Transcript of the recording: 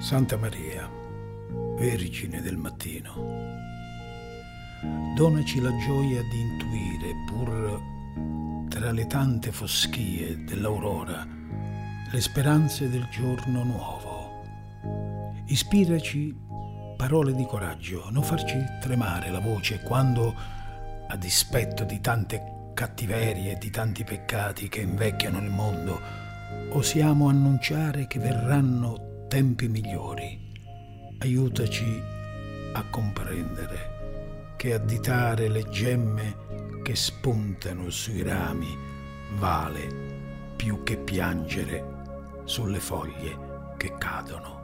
Santa Maria, Vergine del mattino, donaci la gioia di intuire, pur tra le tante foschie dell'aurora, le speranze del giorno nuovo. Ispiraci parole di coraggio, non farci tremare la voce quando, a dispetto di tante cattiverie e di tanti peccati che invecchiano il mondo, osiamo annunciare che verranno tempi migliori. Aiutaci a comprendere che additare le gemme che spuntano sui rami vale più che piangere sulle foglie che cadono.